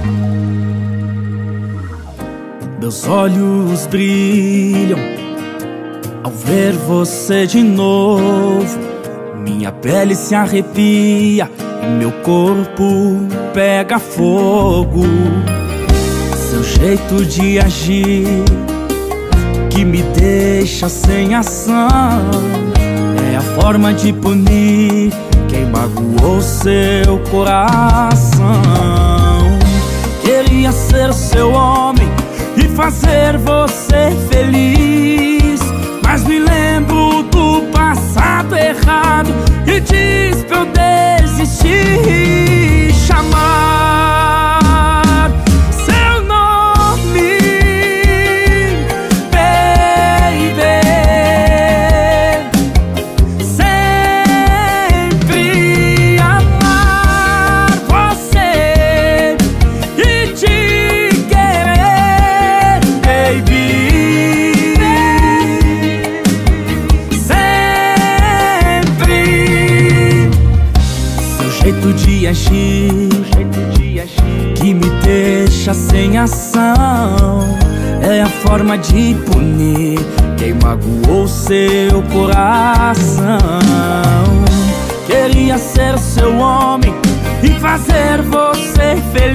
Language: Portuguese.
Meus olhos brilham ao ver você de novo. Minha pele se arrepia e meu corpo pega fogo. Seu jeito de agir que me deixa sem ação é a forma de punir quem magoou seu coração. Queria ser seu homem e fazer você feliz, mas me lembro do passado errado e diz pra eu desistir. Chamar seu nome, baby, sempre amar você e te querer, baby. Jeito de agir que me deixa sem ação é a forma de punir quem magoou seu coração. Queria ser seu homem e fazer você feliz,